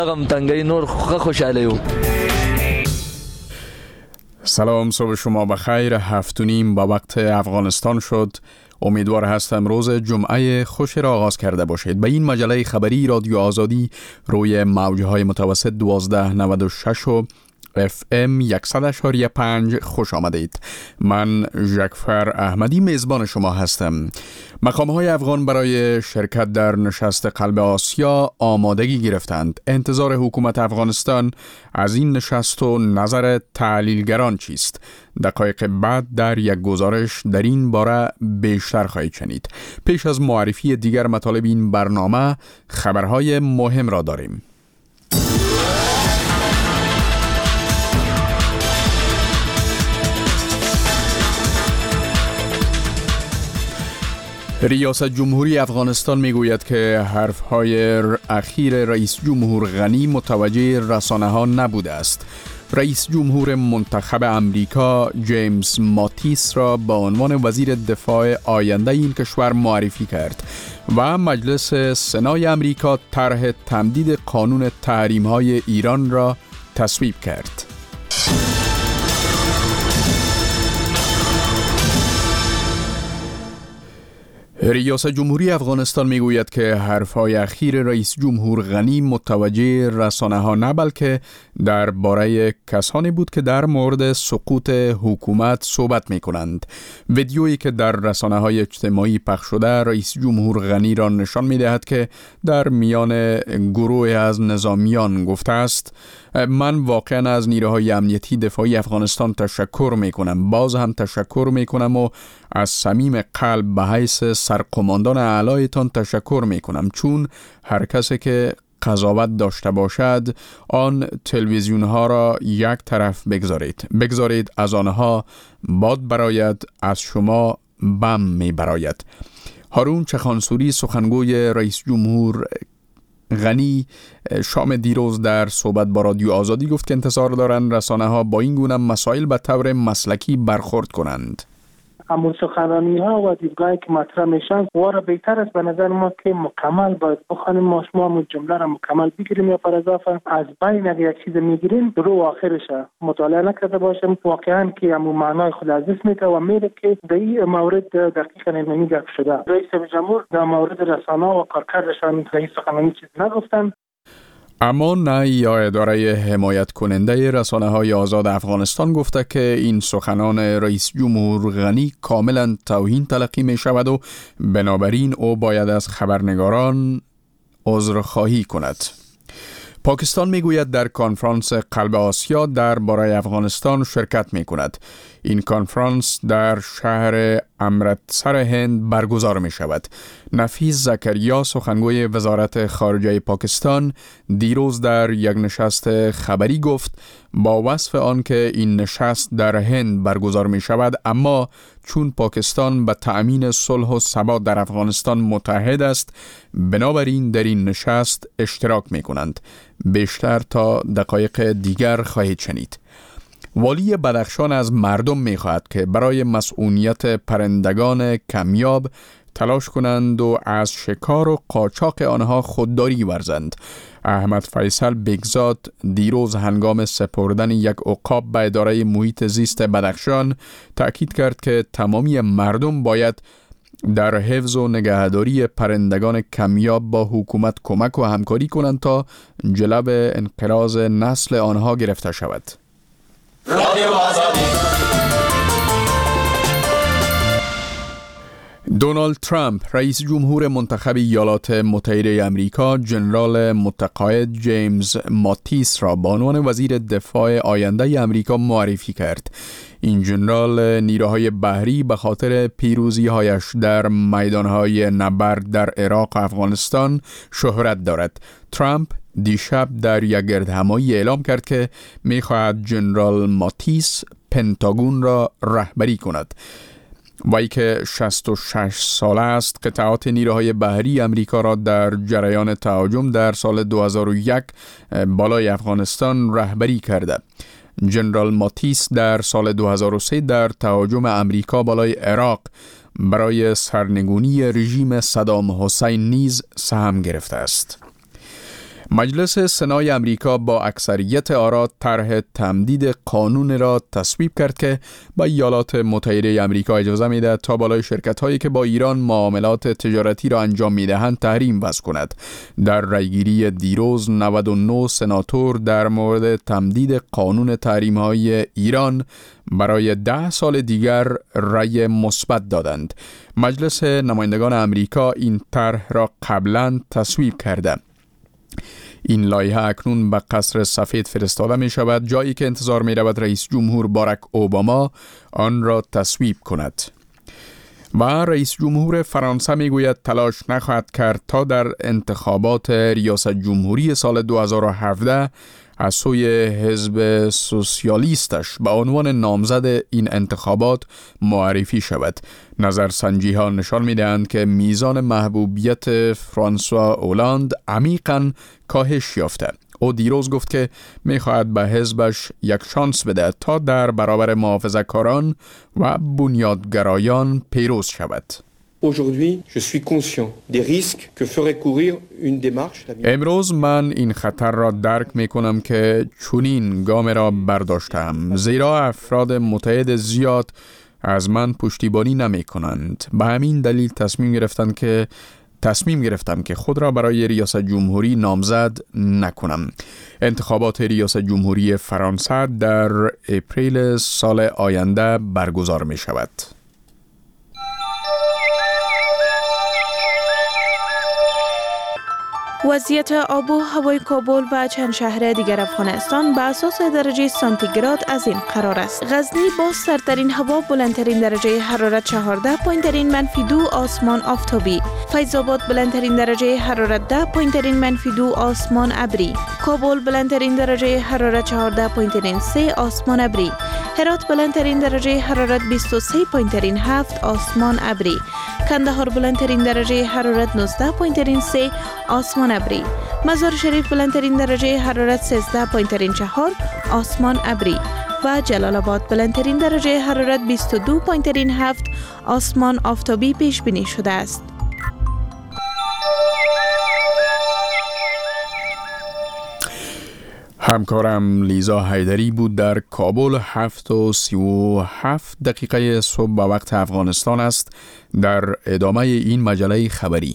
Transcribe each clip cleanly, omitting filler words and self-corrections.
غم تنگی نور خوشحاله و سلام، صبح شما بخیر. 7:30 با وقت افغانستان شد. امیدوار هستم روز جمعه خوش را آغاز کرده باشید. به این مجله خبری رادیو آزادی روی موجهای متوسط 1296 و FM 100.5 خوش آمدید. من ژکفر احمدی میزبان شما هستم. مقام‌های افغان برای شرکت در نشست قلب آسیا آمادگی گرفتند. انتظار حکومت افغانستان از این نشست و نظر تحلیلگران چیست؟ دقایق بعد در یک گزارش در این باره بیشتر خواهید شنید. پیش از معرفی دیگر مطالب این برنامه خبرهای مهم را داریم. ریاست جمهوری افغانستان میگوید که حرفهای اخیر رئیس جمهور غنی متوجه رسانه‌ها نبوده است. رئیس جمهور منتخب امریکا جیمز ماتیس را به عنوان وزیر دفاع آینده این کشور معرفی کرد و مجلس سنای امریکا طرح تمدید قانون تحریم‌های ایران را تصویب کرد. ریاست جمهوری افغانستان میگوید که حرفهای اخیر رئیس جمهور غنی متوجه رسانه‌ها نه بلکه درباره کسانی بود که در مورد سقوط حکومت صحبت می‌کنند. ویدیویی که در رسانه‌های اجتماعی پخش شده رئیس جمهور غنی را نشان می‌دهد که در میان گروه از نظامیان گفته است: من واقعا از نیروهای امنیتی دفاعی افغانستان تشکر میکنم. باز هم تشکر میکنم و از صمیم قلب به حیث سرقماندان اعلایتان تشکر میکنم، چون هر کسی که قضاوت داشته باشد آن تلویزیون ها را یک طرف بگذارید از آنها باد براید، از شما بم می براید. هارون چخانسوری سخنگوی رئیس جمهور غنی شام دیروز در صحبت با رادیو آزادی گفت که انتظار دارند رسانه‌ها با این گونه مسائل به طور مسلکی برخورد کنند. اما سخنرانی ها و دیدگاهی که مطرح میشن واره بهتر است به نظر ما که مکمل باید بخوانیم، ما شما هم جمله را مکمل بگیریم یا پر اضافه از بین اگر یک چیز میگیریم رو آخرش مطالعه نکرده باشیم، واقعا که همون معنای خود از دست میده و میره که در این مورد دقیقاً نمی گفت شده. رئیس جمهور در مورد رسانه و کارکردشان رئیس سخنرانی چیز نگفتن. اما نه یا اداره حمایت کننده رسانه‌های آزاد افغانستان گفته که این سخنان رئیس جمهور غنی کاملا توهین تلقی می شود و بنابراین او باید از خبرنگاران عذرخواهی کند. پاکستان میگوید در کنفرانس قلب آسیا درباره افغانستان شرکت می کند. این کنفرانس در شهر امرتسر هند برگزار می شود. نفیس زکریا سخنگوی وزارت خارجه پاکستان دیروز در یک نشست خبری گفت با وصف آن که این نشست در هند برگزار می شود، اما چون پاکستان به تأمین صلح و ثبات در افغانستان متحد است بنابراین در این نشست اشتراک می کنند. بیشتر تا دقایق دیگر خواهید شنید. والی بدخشان از مردم می خواهد که برای مسئولیت پرندگان کمیاب تلاش کنند و از شکار و قاچاق آنها خودداری ورزند. احمد فیصل بگزاد دیروز هنگام سپردن یک عقاب به اداره محیط زیست بدخشان تأکید کرد که تمامی مردم باید در حفظ و نگهداری پرندگان کمیاب با حکومت کمک و همکاری کنند تا جلب انقراض نسل آنها گرفته شود. دونالد ترامپ رئیس جمهور منتخب ایالات متحده امریکا ژنرال متقاعد جیمز ماتیس را به عنوان وزیر دفاع آینده امریکا معرفی کرد. این ژنرال نیروهای بحری به خاطر پیروزی‌هایش در میدان‌های نبرد در عراق و افغانستان شهرت دارد. ترامپ دیشب در یک گردهمایی اعلام کرد که می‌خواهد ژنرال ماتیس پنتاگون را رهبری کند. وی که 66 ساله است قطعات نیروهای بحری امریکا را در جریان تهاجم در سال 2001 بالای افغانستان رهبری کرده. ژنرال ماتیس در سال 2003 در تهاجم امریکا بالای عراق برای سرنگونی رژیم صدام حسین نیز سهم گرفته است. مجلس سنای امریکا با اکثریت آرا طرح تمدید قانون را تصویب کرد که به ایالات متحده امریکا اجازه می‌دهد تا بالای شرکت‌هایی که با ایران معاملات تجارتی را انجام می‌دهند تحریم وضع کند. در رأیگیری دیروز 99 سناتور در مورد تمدید قانون تحریم‌های ایران برای 10 سال دیگر رأی مثبت دادند. مجلس نمایندگان امریکا این طرح را قبلاً تصویب کرده. این لایحه اکنون به قصر سفید فرستاده می شود، جایی که انتظار می رود رئیس جمهور باراک اوباما آن را تصویب کند. و رئیس جمهور فرانسه می گوید تلاش نخواهد کرد تا در انتخابات ریاست جمهوری سال 2017 از سوی حزب سوسیالیستش به عنوان نامزد این انتخابات معرفی شود. نظرسنجی ها نشان می دهند که میزان محبوبیت فرانسوا اولاند عمیقاً کاهش یافته. او دیروز گفت که می خواهد به حزبش یک شانس بده تا در برابر محافظه‌کاران و بنیادگرایان پیروز شود. Aujourd'hui, je suis conscient des risques que ferait courir une démarche. امروز من این خطر را درک می کنم که چنین گام را برداشتم، زیرا افراد متحد زیاد از من پشتیبانی نمی کنند. به همین دلیل تصمیم گرفتم که خود را برای ریاست جمهوری نامزد نکنم. انتخابات ریاست جمهوری فرانسه در اپریل سال آینده برگزار می شود. وضعیت آب و هوای کابل و چند شهر دیگر افغانستان به اساس درجه سانتیگراد از این قرار است. غزنی با سردترین هوا، بلندترین درجه حرارت 14، پایینترین -2 آسمان آفتابی. فیض آباد بلندترین درجه حرارت 10، پایینترین -2 آسمان ابری. کابل بلندترین درجه حرارت 14، پایینترین 3 آسمان ابری. هرات بلندترین درجه حرارت 23، پایینترین 7 آسمان ابری. کندهار بلندترین درجه حرارت 19، پایینترین 3 آسمان ابری. مزار شریف بلندترین درجه حرارت 13، پایینترین 4 آسمان ابری و جلال آباد بلندترین درجه حرارت 22، پایینترین 7 آسمان آفتابی پیش بینی شده است. همکارم لیزا حیدری بود در کابل. 7:37 صبح به وقت افغانستان است. در ادامه این مجله خبری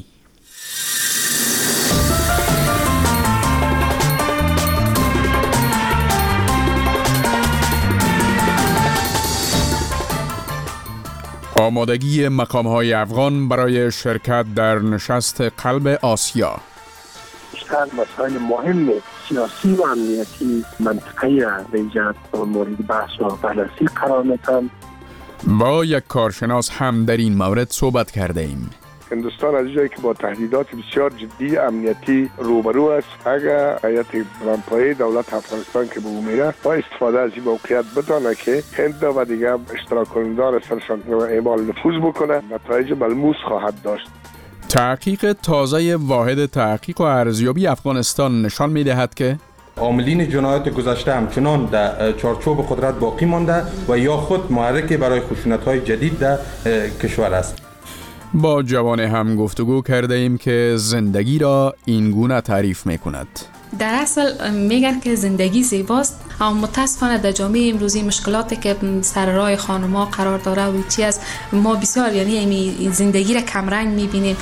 آمادگی مقام‌های افغان برای شرکت در نشست قلب آسیا. چند مسائل مهم سیاسی و امنیتی منطقه ایجاد مورد بحث و بررسی قرار می‌دهند. با یک کارشناس هم در این مورد صحبت کرده ایم. هندوستان از جایی که با تهدیدات بسیار جدی امنیتی روبرو است، اگر هیئت بلندپایه دولت افغانستان که به او میره با استفاده از این موقعیت بدانه که هند و دیگر اشتراک کنندگان سرشان اعمال نفوذ بکنه، نتایج ملموس خواهد داشت. تحقیق تازه واحد تحقیق و ارزیابی افغانستان نشان می‌دهد که عاملین جنایات گذشته همچنان در چارچوب قدرت باقی مانده و یا خود محرک برای خشونت‌های جدید در کشور است. با جوان هم گفتگو کرده ایم که زندگی را این گونه تعریف می‌کند. در اصل میگن که زندگی زیباست، اما متاسفانه در جامعه امروزی مشکلاتی که سر راه خانم‌ها قرار داره و چیز ما بسیار یعنی زندگی را کمرنگ می‌بینیم.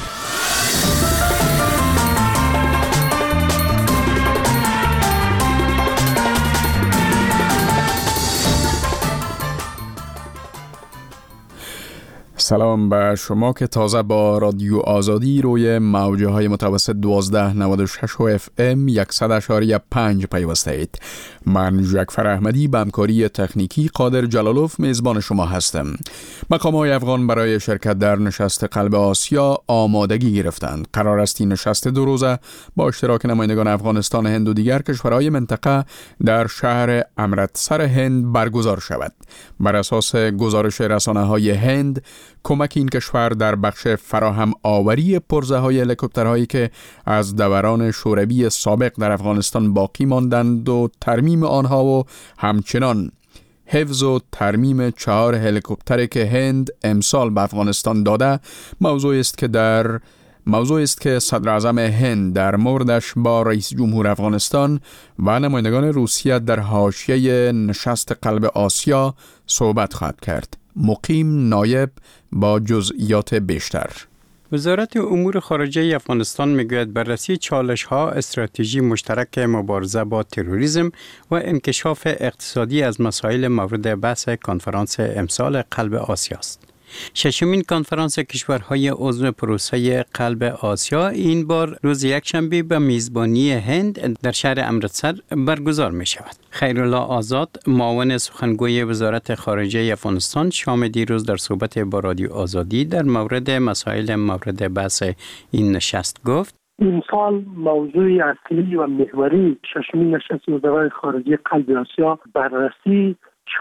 سلام به شما که تازه با رادیو آزادی روی موجه های متوسط 1296 و FM 100.5 پیوسته اید. من جعفر احمدی به همکاری تکنیکی قادر جلالوف میزبان شما هستم. مقام‌های افغان برای شرکت در نشست قلب آسیا آمادگی گرفتند. قرار است این نشست 2 روزه با اشتراک نمایندگان افغانستان، هند و دیگر کشورهای منطقه در شهر امرتسر هند برگزار شود. بر اساس گزارش رسانه‌های هند، کمک این کشور در بخش فراهم آوری پرزه‌های هلیکوپترهایی که از دوران شوروی سابق در افغانستان باقی ماندند و ترمیم آنها و همچنان حفظ و ترمیم 4 هلیکوپتری که هند امسال به افغانستان داده موضوعی است که در موضوع است که صدر اعظم هند در موردش با رئیس جمهور افغانستان و نمایندگان روسیه در حاشیه نشست قلب آسیا صحبت خواهد کرد. مقیم نایب با جزئیات بیشتر. وزارت امور خارجه افغانستان میگوید بررسی چالش‌ها استراتژی مشترک مبارزه با تروریسم و انکشاف اقتصادی از مسائل مورد بحث کنفرانس امسال قلب آسیا است. ششمین کنفرانس کشورهای عضو پروسه قلب آسیا این بار روز یکشنبه به میزبانی هند در شهر امرتسر برگزار می شود. خیرالله آزاد معاون سخنگوی وزارت خارجه افغانستان شام دیروز در صحبت با رادیو آزادی در مورد مسائل مورد بحث این نشست گفت: این سال موضوع اصلی و محوری ششمین نشست وزرای خارجه قلب آسیا بررسی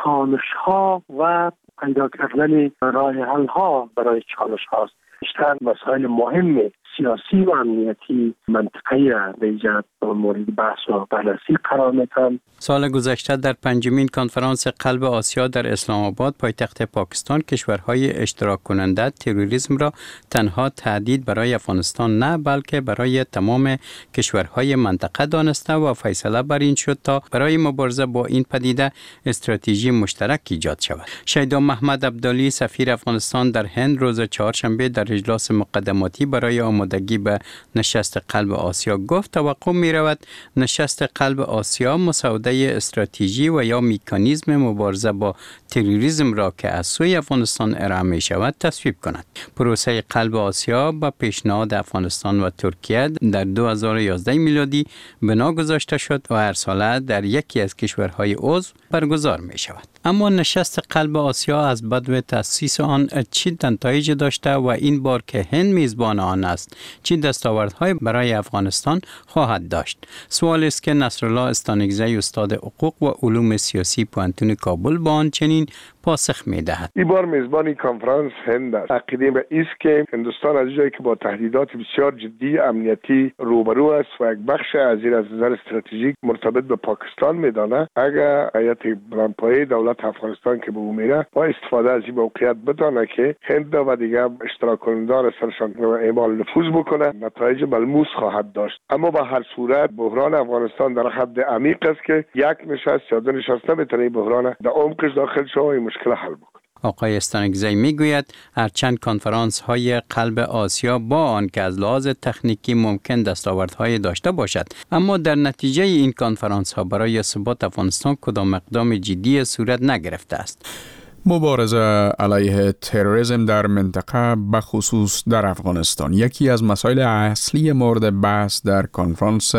چالش‌ها و پیدا کردن راه حل‌ها برای چالش‌ها است. بیشتر مسائل مهم سیاسی و امنیتی منطقه‌ای را به ایجاد مورد بحث و بررسی قرار می‌دهند. سال گذشته در پنجمین کنفرانس قلب آسیا در اسلام آباد پایتخت پاکستان کشورهای اشتراک کننده تروریسم را تنها تهدید برای افغانستان نه بلکه برای تمام کشورهای منطقه دانسته و فیصله بر این شد تا برای مبارزه با این پدیده استراتژی مشترک ایجاد شود. شیدا محمد عبدالی سفیر افغانستان در هند روز چهارشنبه در اجلاس مقدماتی برای آمادگی به نشست قلب آسیا گفت توقع می رود نشست قلب آسیا مسوده استراتژی و یا مکانیزم مبارزه با تروریسم را که از سوی افغانستان ارائه می شود تصویب کند. پروسه قلب آسیا با پیشنهاد افغانستان و ترکیه در 2011 میلادی بنا گذاشته شد و هر ساله در یکی از کشورهای عضو برگزار می شود. اما نشست قلب آسیا از بدو تأسیس آن چه نتایج داشته و این بار که هند میزبان آن است چه دستاوردهای برای افغانستان خواهد داشت؟ سوال است که نصرالله استانکزی استاد حقوق و علوم سیاسی پوهنتون کابل با آن چنین پاسخ می‌دهد. این بار میزبان کنفرانس هند است. عقیده به است که هندوستان از جایی که با تهدیدات بسیار جدی امنیتی روبرو است و یک بخش از این از نظر استراتژیک مرتبط به پاکستان می‌داند، اگر هیئت بلندپایه دولت افغانستان که به او میره با استفاده از این موقعیت بدانه که هند و دیگر اشتراک کنندگان سرشان اعمال نفوذ بکنه، نتایج ملموس خواهد داشت. اما به هر صورت بحران افغانستان در حد عمیق است که یک نشست یا دو نشست نمیتونه بحران در عمقش داخل شو و مشکل حل بکنه. آقای استانکزی میگوید هرچند کنفرانس های قلب آسیا با آن که از لحاظ تکنیکی ممکن دستاوردهای داشته باشد، اما در نتیجه این کنفرانس ها برای ثبات افغانستان کدام اقدام جدی صورت نگرفته است. مبارزه علیه تروریسم در منطقه بخصوص در افغانستان یکی از مسائل اصلی مورد بحث در کنفرانس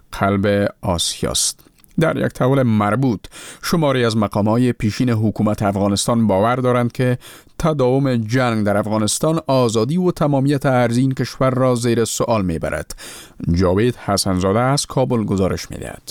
قلب آسیا است. در یک تحول مربوط شماری از مقام‌های پیشین حکومت افغانستان باور دارند که تداوم جنگ در افغانستان آزادی و تمامیت ارضی این کشور را زیر سوال میبرد. جاوید حسنزاده از کابل گزارش میدهد.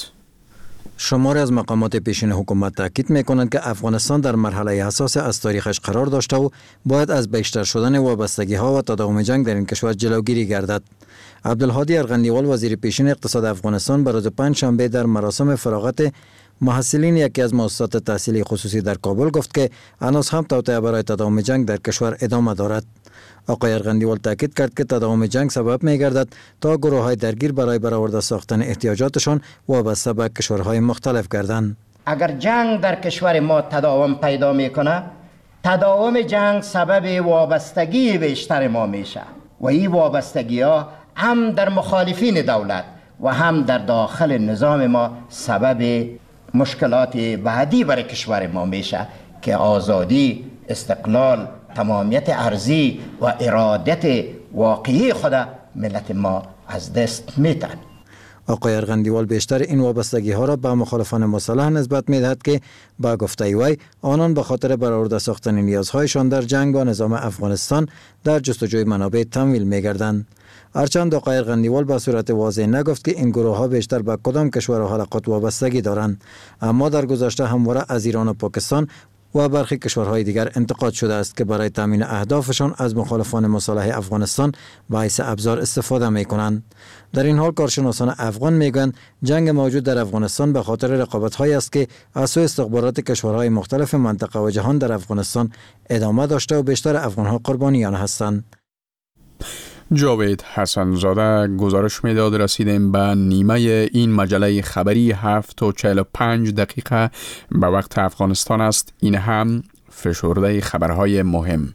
شماری از مقامات پیشین حکومت تاکید میکنند که افغانستان در مرحله حساس از تاریخش قرار داشته و باید از بیشتر شدن وابستگی ها و تداوم جنگ در این کشور جلوگیری گردد. عبدالهادی ارغندیوال وزیر پیشین اقتصاد افغانستان به روز پنجشنبه در مراسم فراغت محصلین یکی از مؤسسات تحصیلی خصوصی در کابل گفت که هنوز هم توطئه برای تداوم جنگ در کشور ادامه دارد. آقای ارغندیوال تاکید کرد که تداوم جنگ سبب می‌گردد تا گروه‌های درگیر برای برآورده ساختن احتیاجاتشان وابسته به کشورهای مختلف گردند. اگر جنگ در کشور ما تداوم پیدا میکنه، تداوم جنگ سبب وابستگی بیشتر ما میشه و این وابستگی‌ها هم در مخالفین دولت و هم در داخل نظام ما سبب مشکلات بعدی برای کشور ما میشه که آزادی، استقلال، تمامیت ارضی و ارادت واقعی خود ملت ما از دست میدن. آقای ارغندیوال بیشتر این وابستگی ها را به مخالفان مسلح نسبت میدهد که با گفته وی آنان به خاطر برآورده ساختن نیازهایشان در جنگ با نظام افغانستان در جستجوی منابع تمویل میگردند. هرچند آقای ارغندیوال به صورت واضح نگفت که این گروه ها بیشتر به کدام کشور و حلقات وابستگی دارند، اما در گذشته همواره از ایران و پاکستان و برخی کشورهای دیگر انتقاد شده است که برای تامین اهدافشان از مخالفان مسلح افغانستان به حیث ابزار استفاده می کنند. در این حال کارشناسان افغان میگویند جنگ موجود در افغانستان به خاطر رقابت‌هایی است که از سوی استخبارات کشورهای مختلف منطقه و جهان در افغانستان ادامه داشته و بیشتر افغان‌ها قربانیان هستند. جاوید حسنزاده گزارش میداد. رسیدیم به نیمه این مجله خبری 7:45 دقیقه به وقت افغانستان است. این هم فشرده خبرهای مهم.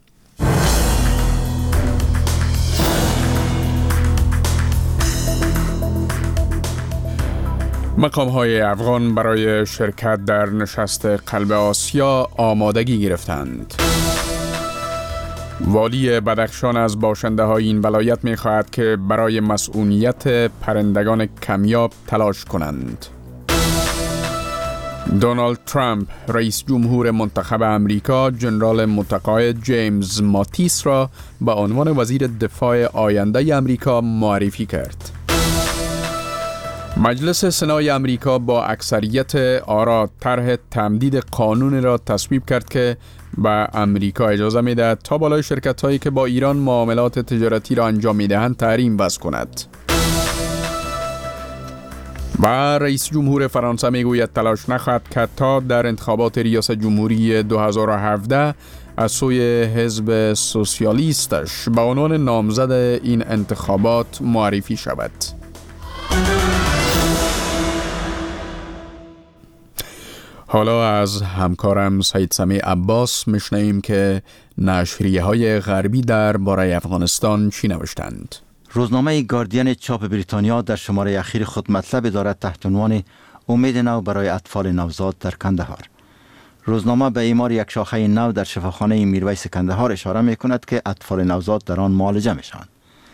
مقام‌های افغان برای شرکت در نشست قلب آسیا آمادگی گرفتند. والی بدخشان از باشنده های این ولایت می خواهد که برای مسئولیت پرندگان کمیاب تلاش کنند. دونالد ترامپ رئیس جمهور منتخب امریکا جنرال متقاعد جیمز ماتیس را به عنوان وزیر دفاع آینده امریکا معرفی کرد. مجلس سنای امریکا با اکثریت آرا طرح تمدید قانون را تصویب کرد که به امریکا اجازه می‌دهد تا بالای شرکت‌هایی که با ایران معاملات تجارتی را انجام می‌دهند تحریم وضع کند. و رئیس جمهور فرانسه میگوید تلاش نخواهد کرد تا در انتخابات ریاست جمهوری 2017 از سوی حزب سوسیالیستش به عنوان نامزد این انتخابات معرفی شود. حالا از همکارم سید سمیع عباس میشنویم که نشریه‌های غربی درباره افغانستان چی نوشتند. روزنامه گاردین چاپ بریتانیا در شماره اخیر خود مطلب دارد تحت عنوان امید نو برای اطفال نوزاد در کندهار. روزنامه به اعمار یک شاخه نو در شفاخانه میرویس کندهار اشاره می‌کند که اطفال نوزاد در آن معالجه می‌شوند.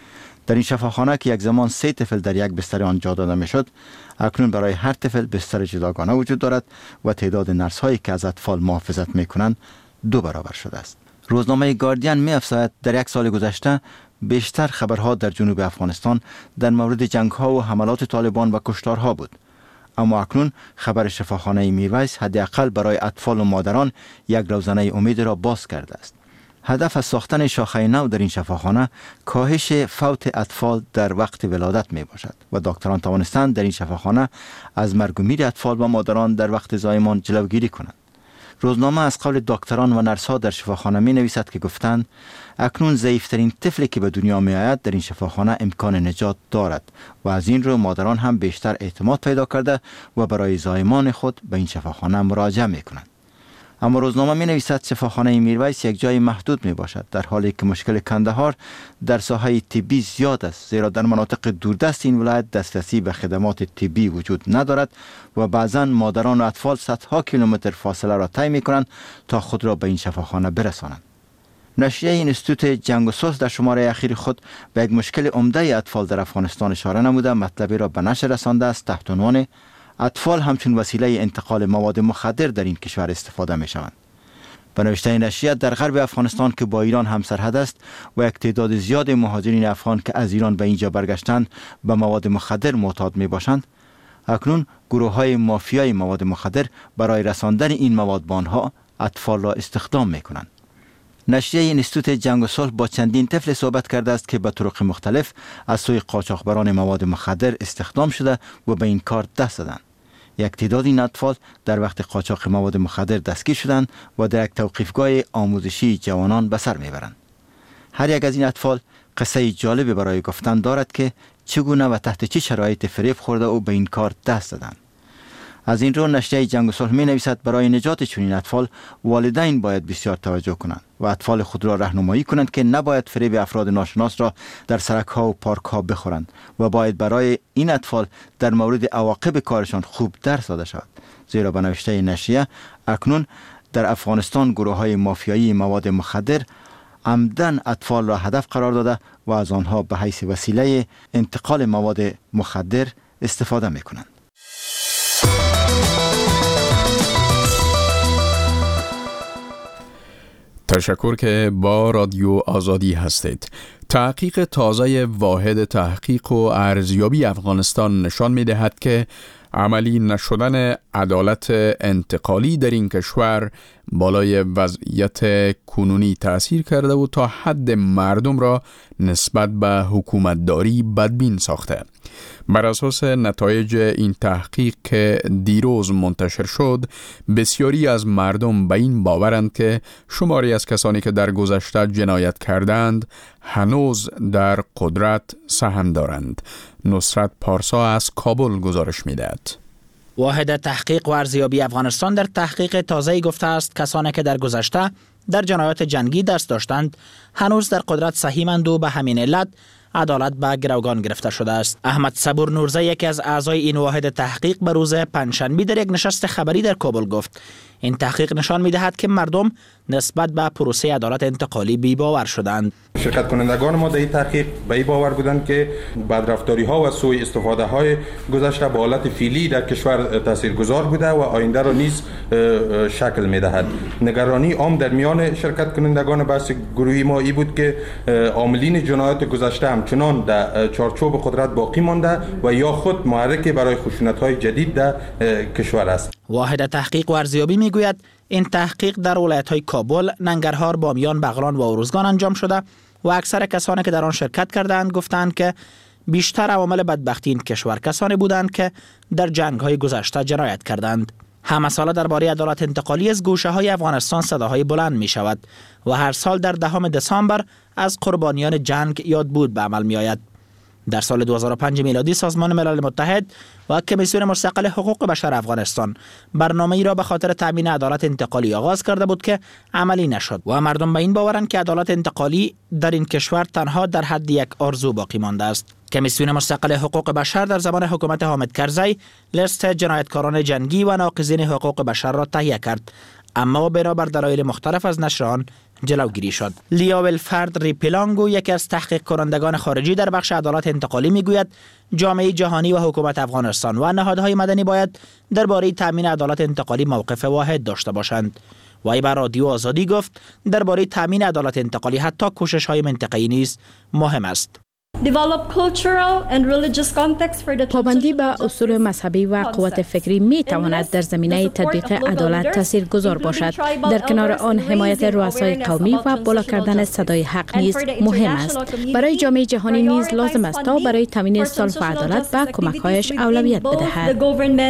در این شفاخانه که یک زمان 3 طفل در یک بستر آن جا داده میشد، اکنون برای هر طفل بستر جداگانه وجود دارد و تعداد نرس هایی که از اطفال محافظت میکنند 2 برابر شده است. روزنامه گاردین می‌افزاید در 1 سال گذشته بیشتر خبرها در جنوب افغانستان در مورد جنگ‌ها و حملات طالبان و کشتارها بود، اما اکنون خبر شفاخانه میرویس حداقل برای اطفال و مادران یک روزنه امید را باز کرده است. هدف از ساختن شاخه نو در این شفاخانه کاهش فوت اطفال در وقت ولادت می باشد و دکتران توانستند در این شفاخانه از مرگ و میر اطفال و مادران در وقت زایمان جلوگیری کنند. روزنامه از قول دکتران و نرس‌ها در شفاخانه می نویسد که گفتند اکنون ضعیف‌ترین طفلی که به دنیا می آید در این شفاخانه امکان نجات دارد و از این رو مادران هم بیشتر اعتماد پیدا کرده و برای زایمان خود به این شفاخانه مراجعه می کنند. اما روزنامه می نویسد شفاخانه میرویس یک جای محدود می باشد، در حالی که مشکل کندهار در ساحه طبی زیاد است، زیرا در مناطق دوردست این ولایت دسترسی به خدمات طبی وجود ندارد و بعضا مادران و اطفال صدها کیلومتر فاصله را طی می کنند تا خود را به این شفاخانه برسانند. نشریه اینستیتوت جنگ و صلح در شماره اخیر خود به یک مشکل عمده اطفال در افغانستان اشاره نموده مطلبی را به نشر رسانده است تحت عنوان اطفال همچون وسیله انتقال مواد مخدر در این کشور استفاده می شوند. به نوشته نشریه در غرب افغانستان که با ایران همسرحد است و یک تعداد زیاد مهاجرین افغان که از ایران به اینجا برگشتند به مواد مخدر معتاد می باشند، اکنون گروه های مافیای مواد مخدر برای رساندن این مواد به آنها اطفال را استخدام می کنند. نشریه اینستیتوت جنگ و صلح با چندین طفل صحبت کرده است که به طرق مختلف از سوی قاچاقبران مواد مخدر استخدام شده و به این کار دست دادند. یک تعداد این اطفال در وقت قاچاق مواد مخدر دستگیر شدند و در یک توقیفگاه آموزشی جوانان به سر میبرند. هر یک از این اطفال قصه جالب برای گفتن دارد که چگونه و تحت چه شرایط فریب خورده و به این کار دست دادند. از این رو نشریه جنگ و صلح می نویسد برای نجات چنین اطفال والدین باید بسیار توجه کنند و اطفال خود را راهنمایی کنند که نباید فریب افراد ناشناس را در سرک ها و پارک ها بخورند و باید برای این اطفال در مورد عواقب کارشان خوب درس داده شود، زیرا به نوشته نشریه اکنون در افغانستان گروه های مافیایی مواد مخدر عمدن اطفال را هدف قرار داده و از آنها به حیث وسیله انتقال مواد مخدر استفاده می کنند. تشکر که با رادیو آزادی هستید. تحقیق تازه واحد تحقیق و ارزیابی افغانستان نشان می دهد که عملی نشدن عدالت انتقالی در این کشور بالای وضعیت کنونی تأثیر کرده و تا حد مردم را نسبت به حکومتداری بدبین ساخته. بر اساس نتایج این تحقیق که دیروز منتشر شد، بسیاری از مردم به این باورند که شماری از کسانی که در گذشته جنایت کردند هنوز در قدرت سهم دارند. نصرت پارسا از کابل گزارش می‌دهد. واحد تحقیق و ارزیابی افغانستان در تحقیق تازه‌ای گفته است کسانی که در گذشته در جنایات جنگی دست داشتند هنوز در قدرت سهیمند و به همین علت عدالت به گروگان گرفته شده است. احمد صبور نورزه، یکی از اعضای این واحد تحقیق، به روز پنجشنبه در یک نشست خبری در کابل گفت این تحقیق نشان می‌دهد که مردم نسبت به پروسه عدالت انتقالی بی‌باور شدند. شرکت کنندگان ما در این تحقیق به این باور بودند که بدرفتاری‌ها و سوء استفاده‌های گذشته به حالت فعلی در کشور تاثیرگذار بوده و آینده را نیز شکل می‌دهد. نگرانی عام در میان شرکت کنندگان بحث گروهی ما این بود که عاملین جنایات گذشته همچنان در چارچوب قدرت باقی مانده و یا خود محرک برای خشونت‌های جدید در کشور است. واحد تحقیق و ارزیابی میگوید این تحقیق در ولایت‌های کابل، ننگرهار، بامیان، بغلان و اروزگان انجام شده و اکثر کسانی که در آن شرکت کردند گفتند که بیشتر عوامل بدبختی این کشور کسانی بودند که در جنگ‌های گذشته جنایت کردند. همه ساله درباره عدالت انتقالی از گوشه‌های افغانستان صداهای بلند می‌شود و هر سال در 10 دسامبر از قربانیان جنگ یادبود به عمل می‌آید. در سال 2005 میلادی سازمان ملل متحد و کمیسیون مستقل حقوق بشر افغانستان برنامه‌ای را به خاطر تامین عدالت انتقالی آغاز کرده بود که عملی نشد و مردم به این باورند که عدالت انتقالی در این کشور تنها در حد یک آرزو باقی مانده است. کمیسیون مستقل حقوق بشر در زمان حکومت حامد کرزی لیست جنایتکاران جنگی و ناقضین حقوق بشر را تهیه کرد، اما بنابر دلایل مختلف از نشر آن جلوگیری شد. لیا ولفرد ریپلانگو، یکی از تحقیق کنندگان خارجی در بخش عدالت انتقالی، میگوید جامعه جهانی و حکومت افغانستان و نهادهای مدنی باید درباره تامین عدالت انتقالی موقف واحد داشته باشند. وی بر رادیو آزادی گفت درباره تامین عدالت انتقالی حتی کوشش‌های منطقه‌ای نیز مهم است. پابندی به اصول مذهبی و قوت فکری می تواند در زمینه تطبیق عدالت تاثیرگذار باشد. در کنار آن حمایت رؤسای قومی و بالا کردن صدای حق نیز مهم است. برای جامعه جهانی نیز لازم است تا برای تامین صلح و عدالت به کمک‌هایش اولویت بدهد.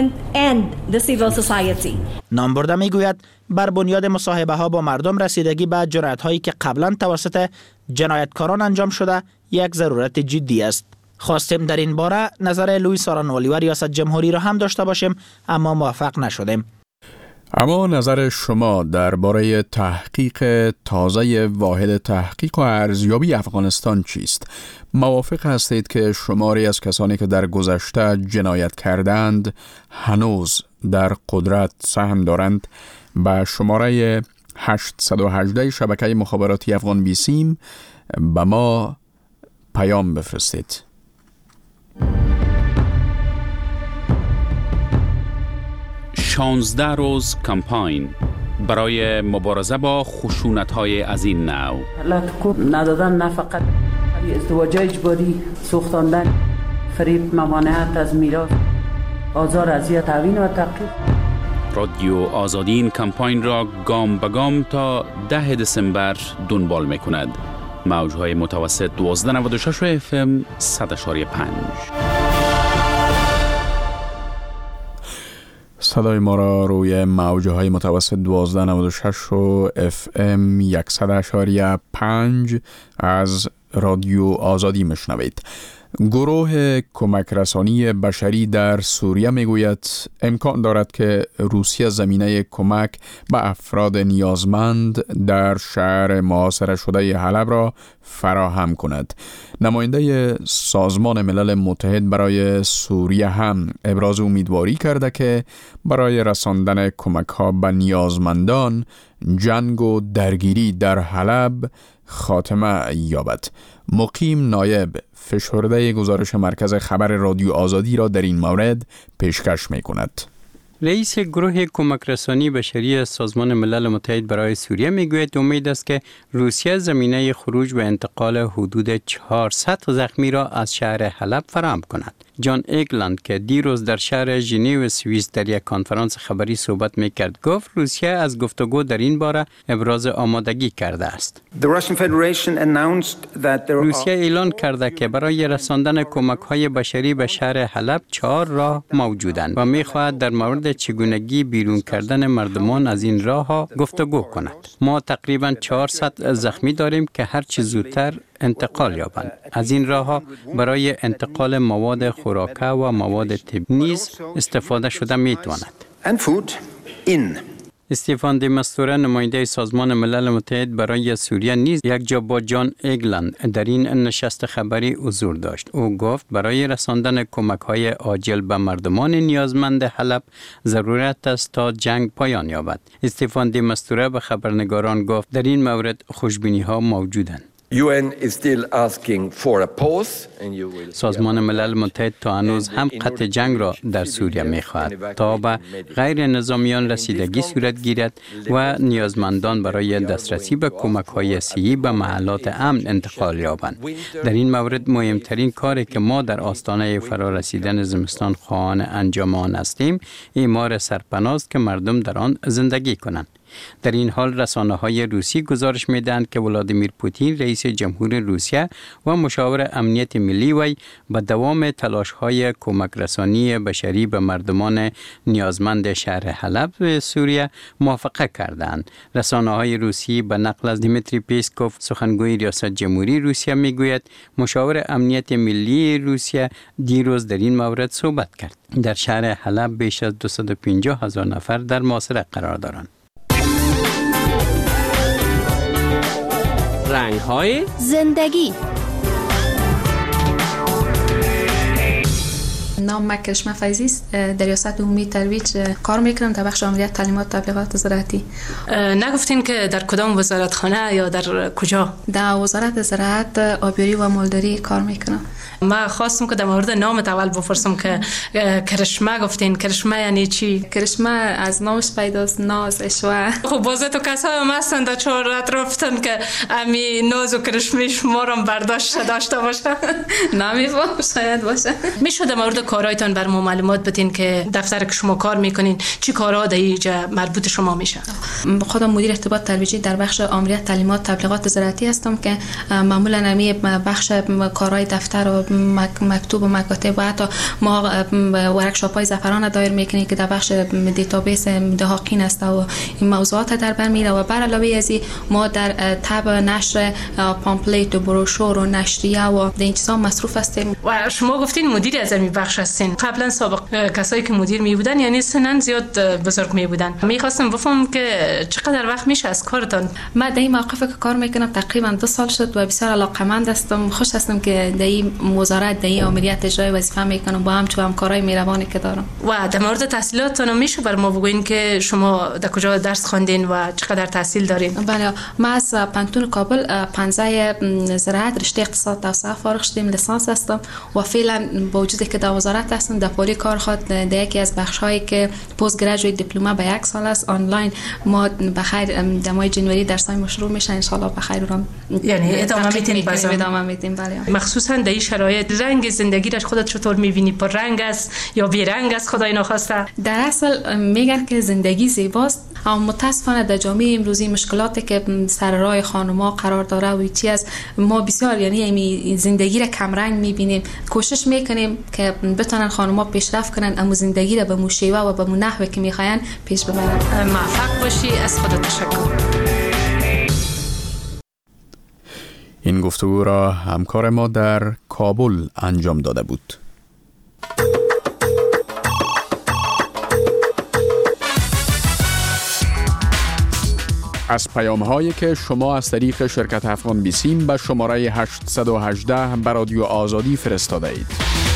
نامبرده میگوید بر بنیاد مصاحبه‌ها با مردم رسیدگی به جرأت‌هایی که قبلا توسط جنایتکاران انجام شده یک ضرورت جدی است. خواستیم در این باره نظر لوئیس آرانوالی و ریاست جمهوری را هم داشته باشیم اما موفق نشدیم. اما نظر شما درباره تحقیق تازه واحد تحقیق و ارزیابی افغانستان چیست؟ موافق هستید که شماری از کسانی که در گذشته جنایت کردند هنوز در قدرت سهم دارند؟ به شماره 818 شبکه مخابراتی افغان بیسیم به ما پیام بفرستید. شانزده روز کمپاین برای مبارزه با خشونت‌های از این نوع. لطفاً ندادن، نه فقط ازدواج اجباری، سوختاندن، فریب، ممانعت از میراث، آزار، اذیت، تعوین و تعقیب. رادیو آزادی این کمپاین را گام به گام تا 10 دسامبر دنبال می‌کند. موج‌های متوسط 1296 و FM 100.5. صدای ما را روی موج‌های متوسط 1296 و FM 100.5 از رادیو آزادی میشنوید. گروه کمک رسانی بشری در سوریه میگوید امکان دارد که روسیه زمینه کمک به افراد نیازمند در شهر محاصره شده حلب را فراهم کند. نماینده سازمان ملل متحد برای سوریه هم ابراز امیدواری کرده که برای رساندن کمک ها به نیازمندان جنگ و درگیری در حلب خاتمه یابد. مقیم نایب فشرده گزارش مرکز خبر رادیو آزادی را در این مورد پیشکش می کند. رئیس گروه کمک رسانی بشری سازمان ملل متحد برای سوریه میگوید امید است که روسیه زمینه خروج و انتقال حدود 400 زخمی را از شهر حلب فراهم کند. جان ایگلند که دیروز در شهر ژنو سوئیس در یک کنفرانس خبری صحبت میکرد گفت روسیه از گفتگو در این باره ابراز آمادگی کرده است. روسیه اعلان کرده که برای رساندن کمک‌های بشری به شهر حلب 4 راه موجودند و می‌خواهد در مورد چگونگی بیرون کردن مردمان از این راه‌ها گفتگو کند. ما تقریباً 400 زخمی داریم که هر چه زودتر انتقال یابند. از این راه‌ها برای انتقال مواد خوراکه و مواد طبی نیز استفاده شده می‌تواند. استیفان دی مستوره نماینده سازمان ملل متحد برای سوریه نیز یک جا با جان ایگلند در این نشست خبری حضور داشت. او گفت برای رساندن کمک‌های عاجل به مردمان نیازمند حلب ضرورت است تا جنگ پایان یابد. استیفان دی مستوره به خبرنگاران گفت در این مورد خوشبینی‌ها موجودند. سازمان ملل متحد تا هنوز هم قطع جنگ را در سوریه می‌خواهد تا به غیر نظامیان رسیدگی صورت گیرد و نیازمندان برای دسترسی به کمک‌های صحی به محلات امن انتقال یابند. در این مورد مهمترین کاری که ما در آستانه فرارسیدن زمستان خواهان انجام آن هستیم اعمار سرپناه است که مردم در آن زندگی کنند. در این حال رسانه‌های روسی گزارش می‌دهند که ولادیمیر پوتین رئیس جمهور روسیه و مشاور امنیت ملی وی به دوام تلاش‌های کمک رسانی بشری به مردمان نیازمند شهر حلب سوریه موافقت کردند. رسانه‌های روسی به نقل از دیمیتری پیسکوف سخنگوی ریاست جمهوری روسیه می‌گوید مشاور امنیت ملی روسیه دیروز در این مورد صحبت کرد. در شهر حلب بیش از 250,000 نفر در محاصره قرار دارند. رنگ‌های زندگی. نام من کرشمه فیضی است. در ریاست عمومی ترویج کار میکنم در بخش آمریت تعلیمات تبلیغات زراعتی. نگفتین که در کدام وزارتخانه یا در کجا؟ در وزارت زراعت آبیاری و مالداری کار میکنم. ما خواستم که در مورد نامت اول بپرسم که کرشمه گفتین. کرشمه یعنی چی؟ کرشمه از نامش پیداست، ناز، اشوه. خب بازه تو کسای هم هستن در چهار اطرافتن که امی ناز و کرشمه شما رو برداشت داشته باشه. نمیفهم، شاید باشه. میشه در مورد کارهایتان بر ما معلومات بدین که دفتر که شما کار میکنین چی کارها در اینجا مربوط شما میشه؟ خودم مدیر ارتباط ترویجی در بخش آمریت تعلیمات تبلیغات زراعتی هستم که معمولا امی بخش کارهای دفتر و مکتوب و مکاتب و حتی ما ورکشاپ های زعفران دایر میکنیم که در بخش دیتابیس دهاقین است و این موضوعات در بر میره و بر علاوه از این ما در تب نشر پامپلیت و بروشور و نشریه و این چیزا مصروف هستیم. و شما گفتین مدیر از این بخش هستین. قبلا سابق کسایی که مدیر می بودن یعنی سنن زیاد بزرگ می بودن. میخواستم بفهمم که چقدر وقت میشه از کارتان؟ من در این موقف که کار میکنم تقریبا 2 سال شد و بسیار علاقه‌مند هستم. خوش هستم که در این وزارت در این آمریت اجرای وظیفه میکنم با همکارای مهربانی که دارم. و در مورد تحصیلاتتون میشه بر ما بگوین که شما در کجا درس خواندین و چقدر تحصیل دارین؟ بله، ما از پانتون کابل 15 زراعت رشته اقتصاد توسعه فارغ شدیم، لیسانس هستم و فعلا با وجودی که در وزارت هستم در پولی کار خود در یکی از بخش‌هایی که پست گریجویت دیپلم به 1 سال است آنلاین ما بخیر در ماه جنوری درسای شروع میشه ان شاء الله بخیر رو یعنی ادامه میدیم. بله، مخصوصا در این شرایط رنگ زندگی را خودت چطور می‌بینی؟ پر رنگ است یا بی رنگ است خدای ناخواسته؟ در اصل میگن که زندگی زیباست، اما متاسفانه در جامعه امروزی مشکلاتی که سر راه خانم‌ها قرار داره و چی از ما بسیار یعنی زندگی را کم رنگ می‌بینیم. کوشش می‌کنیم که بتونن خانم‌ها پیشرفت کنن اما زندگی را به موشیوه و به نحوی که می‌خواین پیش ببرن. موفق باشی، از خودت تشکر. این گفتگو را همکار ما در کابل انجام داده بود. از پیام‌هایی که شما از طریق شرکت افغان بیسیم به شماره 818 به رادیو آزادی فرستاده اید.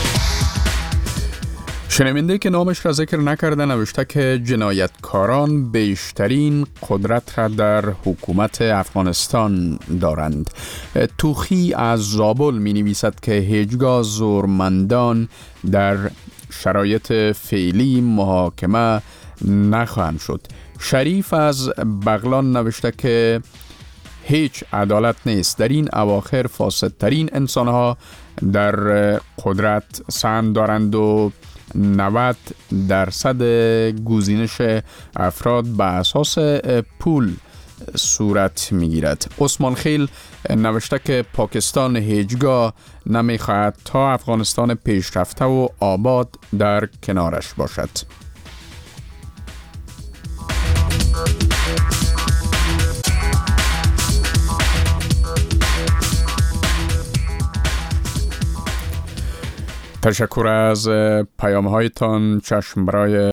شنونده که نامش را ذکر نکرده نوشته که جنایتکاران بیشترین قدرت را در حکومت افغانستان دارند. توخی از زابل می نویسد که هیچگاه زورمندان در شرایط فعلی محاکمه نخواهند شد. شریف از بغلان نوشته که هیچ عدالت نیست. در این اواخر فاسدترین انسانها در قدرت سهم دارند و 90% گزینش افراد به اساس پول صورت میگیرد. عثمان خیل نوشته که پاکستان هیچگاه نمیخواهد تا افغانستان پیشرفته و آباد در کنارش باشد. تشکر از پیام‌هایتان. چشم برای